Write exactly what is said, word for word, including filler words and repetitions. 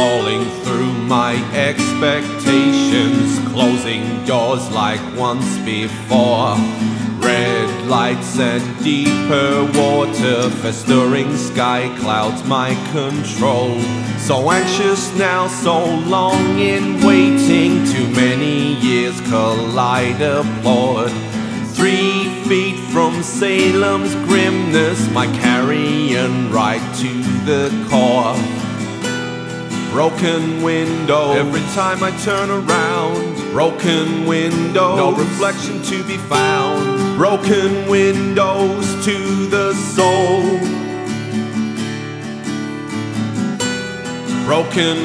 falling through my expectations, closing doors like once before. Red lights and deeper water, festering sky clouds my control. So anxious now, so long in waiting, too many years collide applaud. Three feet from Salem's grimness, my carrion right to the core. Broken window, every time I turn around. Broken windows, no reflection to be found. Broken windows to the soul. Broken